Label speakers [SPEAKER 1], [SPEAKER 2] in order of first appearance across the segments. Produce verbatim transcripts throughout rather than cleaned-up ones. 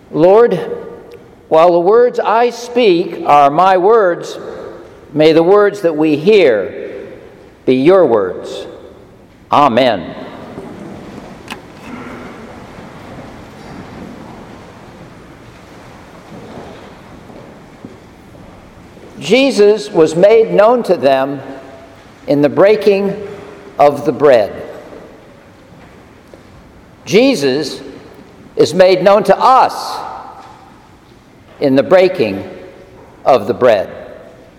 [SPEAKER 1] Lord, while the words I speak are my words, may the words that we hear be your words. Amen. Jesus was made known to them in the breaking of the bread. Jesus is made known to us in the breaking of the bread.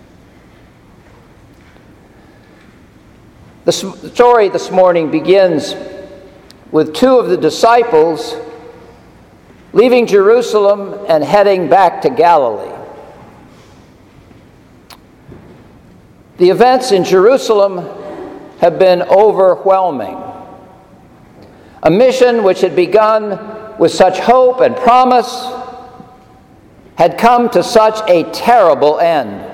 [SPEAKER 1] The story this morning begins with two of the disciples leaving Jerusalem and heading back to Galilee. The events in Jerusalem have been overwhelming. A mission which had begun with such hope and promise had come to such a terrible end.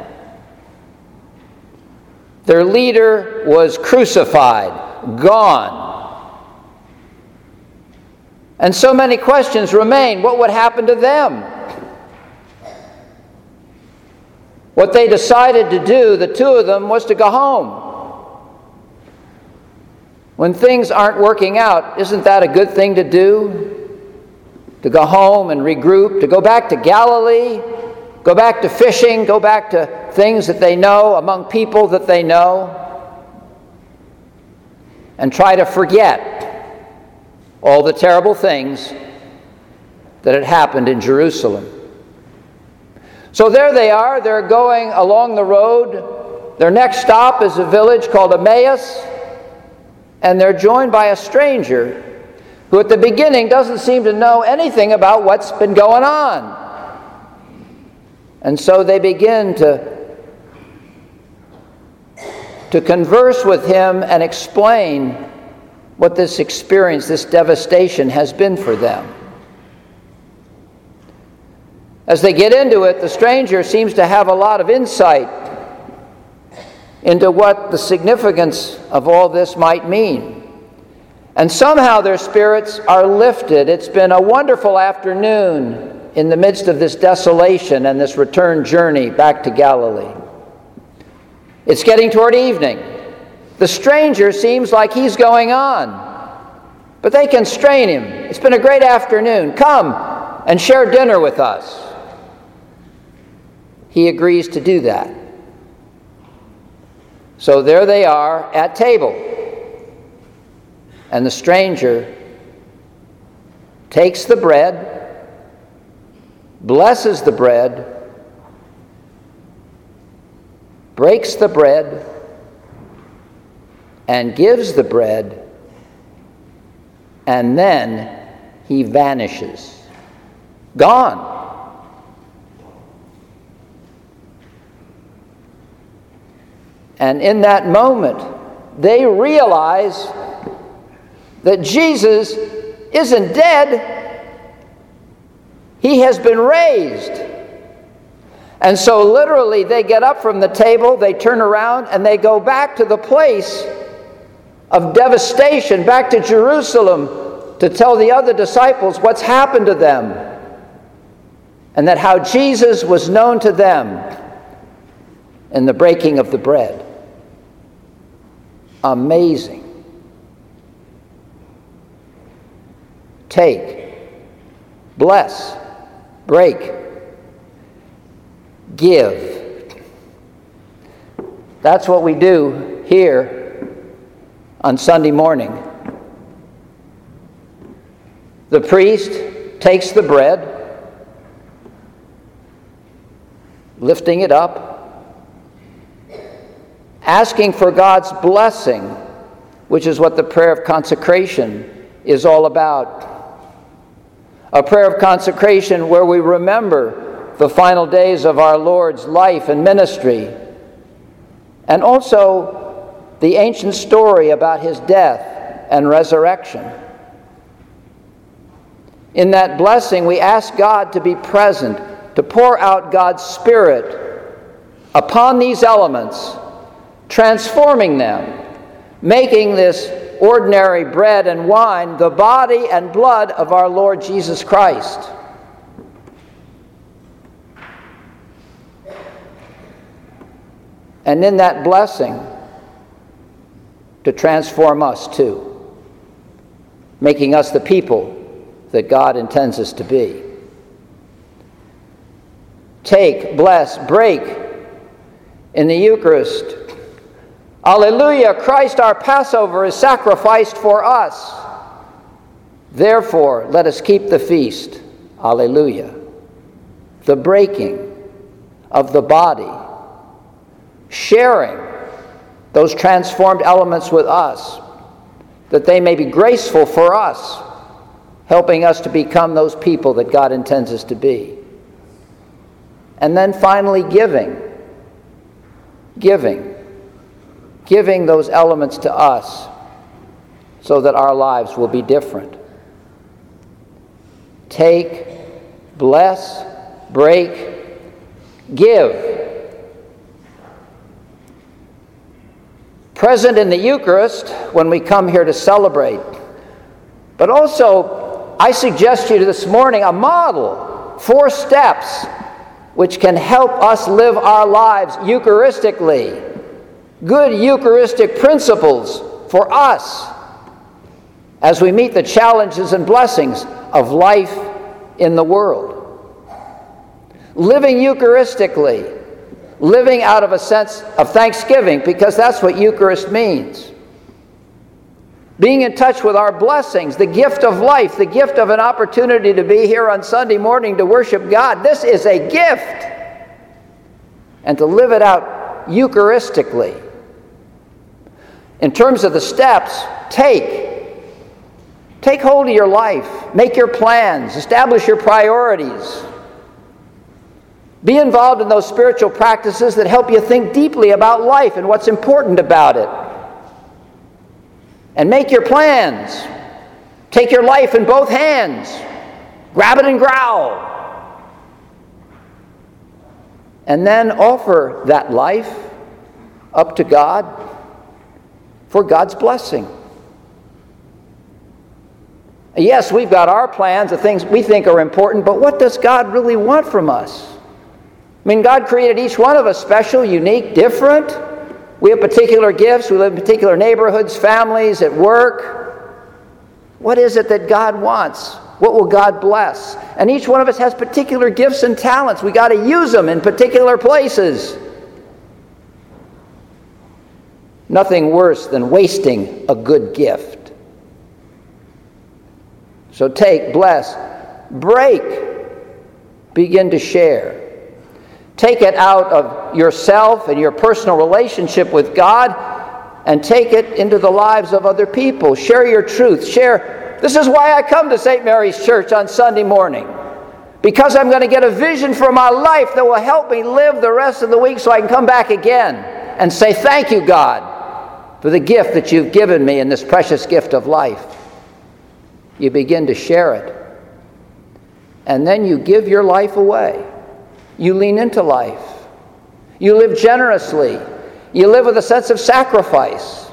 [SPEAKER 1] Their leader was crucified, gone. And so many questions remain. What would happen to them? What they decided to do, the two of them, was to go home. When things aren't working out, isn't that a good thing to do? To go home and regroup, to go back to Galilee, go back to fishing, go back to things that they know, among people that they know, and try to forget all the terrible things that had happened in Jerusalem. So there they are, they're going along the road. Their next stop is a village called Emmaus, and they're joined by a stranger who at the beginning doesn't seem to know anything about what's been going on. And so they begin to, to converse with him and explain what this experience, this devastation has been for them. As they get into it, the stranger seems to have a lot of insight into what the significance of all this might mean. And somehow their spirits are lifted. It's been a wonderful afternoon in the midst of this desolation and this return journey back to Galilee. It's getting toward evening. The stranger seems like he's going on, but they constrain him. It's been a great afternoon. Come and share dinner with us. He agrees to do that. So there they are at table. And the stranger takes the bread, blesses the bread, breaks the bread, and gives the bread, and then he vanishes. Gone. And in that moment, they realize that Jesus isn't dead. He has been raised. And so literally they get up from the table, they turn around, and they go back to the place of devastation, back to Jerusalem, to tell the other disciples what's happened to them, and that how Jesus was known to them in the breaking of the bread. Amazing. Take, bless, break, give. That's what we do here on Sunday morning. The priest takes the bread, lifting it up, asking for God's blessing, which is what the prayer of consecration is all about. A prayer of consecration where we remember the final days of our Lord's life and ministry, and also the ancient story about his death and resurrection. In that blessing, we ask God to be present, to pour out God's Spirit upon these elements, transforming them, making this ordinary bread and wine the body and blood of our Lord Jesus Christ. And in that blessing, to transform us too, making us the people that God intends us to be. Take, bless, break in the Eucharist. Alleluia, Christ our Passover is sacrificed for us. Therefore, let us keep the feast. Alleluia. The breaking of the body, sharing those transformed elements with us, that they may be graceful for us, helping us to become those people that God intends us to be. And then finally, giving. Giving. Giving those elements to us so that our lives will be different. Take, bless, break, give. Present in the Eucharist when we come here to celebrate. But also, I suggest to you this morning a model, four steps, which can help us live our lives Eucharistically. Good Eucharistic principles for us as we meet the challenges and blessings of life in the world. Living Eucharistically, living out of a sense of thanksgiving, because that's what Eucharist means. Being in touch with our blessings, the gift of life, the gift of an opportunity to be here on Sunday morning to worship God. This is a gift. And to live it out Eucharistically. In terms of the steps, take. Take hold of your life. Make your plans. Establish your priorities. Be involved in those spiritual practices that help you think deeply about life and what's important about it. And make your plans. Take your life in both hands. Grab it and growl. And then offer that life up to God for God's blessing. Yes, we've got our plans, the things we think are important, but what does God really want from us? I mean, God created each one of us special, unique, different. We have particular gifts. We live in particular neighborhoods, families, at work. What is it that God wants? What will God bless? And each one of us has particular gifts and talents. We got to use them in particular places. Nothing worse than wasting a good gift. So take, bless, break, begin to share. Take it out of yourself and your personal relationship with God and take it into the lives of other people. Share your truth. Share. This is why I come to Saint Mary's Church on Sunday morning. Because I'm going to get a vision for my life that will help me live the rest of the week so I can come back again and say, thank you, God, for the gift that you've given me in this precious gift of life. You begin to share it. And then you give your life away. You lean into life. You live generously. You live with a sense of sacrifice.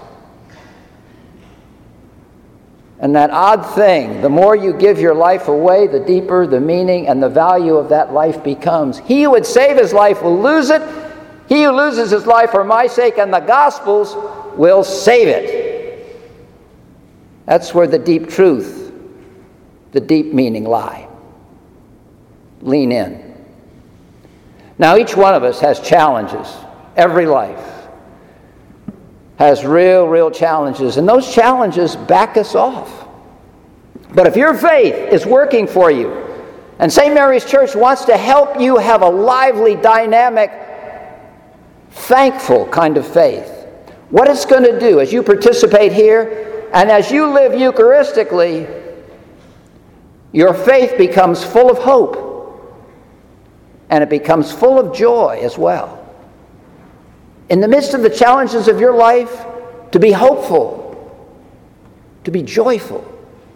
[SPEAKER 1] And that odd thing, the more you give your life away, the deeper the meaning and the value of that life becomes. He who would save his life will lose it. He who loses his life for my sake and the gospel's will save it. That's where the deep truth, the deep meaning lie. Lean in. Now, each one of us has challenges. Every life has real, real challenges. And those challenges back us off. But if your faith is working for you, and Saint Mary's Church wants to help you have a lively, dynamic, thankful kind of faith, what it's going to do as you participate here and as you live Eucharistically, your faith becomes full of hope. And it becomes full of joy as well. In the midst of the challenges of your life, to be hopeful, to be joyful,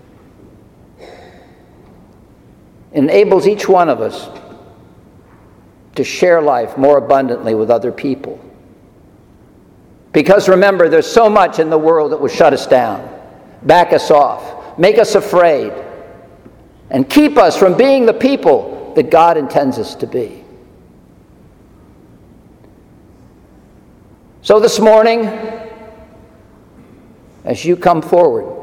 [SPEAKER 1] enables each one of us to share life more abundantly with other people. Because remember, there's so much in the world that will shut us down, back us off, make us afraid, and keep us from being the people that God intends us to be. So this morning, as you come forward,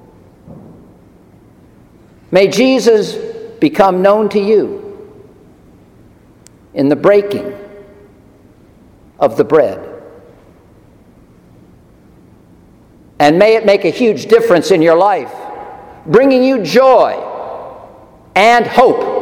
[SPEAKER 1] may Jesus become known to you in the breaking of the bread. And may it make a huge difference in your life, bringing you joy and hope